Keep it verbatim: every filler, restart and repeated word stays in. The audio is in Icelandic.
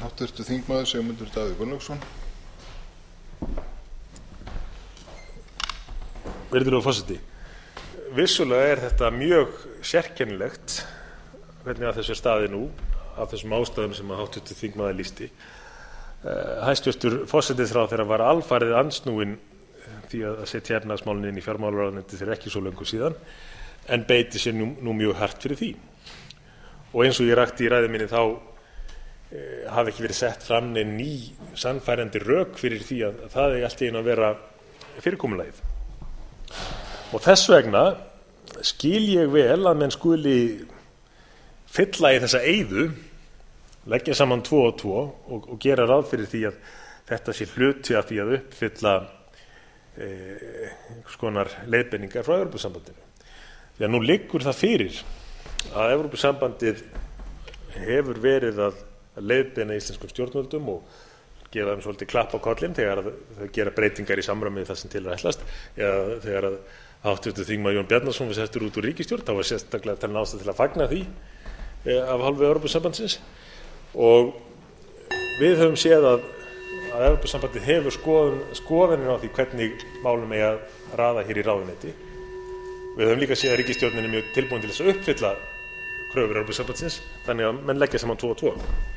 Háttvirtur þingmaður Sigmundur Davíð Gunnlaugsson. Virðulegur forseti, vissulega er þetta mjög sérkennilegt hvernig að þessu er staðið nú af þessum ástæðum sem að háttvirtur þingmaður lýsti. Hæstvirtur forsætisráðherra var alfarið andsnúinn því að setja efnahagsmálin inn í fjármálaráðuneytið fyrir ekki svo löngu síðan, en beiti sér nú, nú mjög hart fyrir því. Og eins og ég rakti í ræðu minni þá e, hafi ekki verið sett fram nein ný sannfærandi rök fyrir því að, að það er allt í einu að vera fyrirkomulagið. Og þess vegna skil ég vel að menn skuli fylla í þessa eyðu, leggja saman tvo og tvo og, og gera ráð fyrir því að þetta sé hluti af því að uppfylla e, einhvers konar leiðbeiningar frá Evrópusambandinu. Því að nú liggur það fyrir að Evrópusambandið hefur verið að leiðbeina íslenskum stjórnvöldum og gefa þeim svolítið klapp á kollinn þegar þau gera breytingar í samræmi við það sem til er ætlast, eða þegar að háttvirtur þingmaður Jón Bjarnason var settur út úr ríkisstjórn, þá var sérstaklega talin ástæða til að fagna því e, af hálfu Evrópusambandsins. Og við höfum séð að, að Evrópusambandið hefur skoðun, skoðanir á því hvernig málum eigi að raða hér í ráðuneyti. Við höfum líka séð að ríkisstjórnin er mjög tilbúin til þess að uppfylla kröfur Evrópusambandsins, þannig að menn leggja saman tvo og tvo.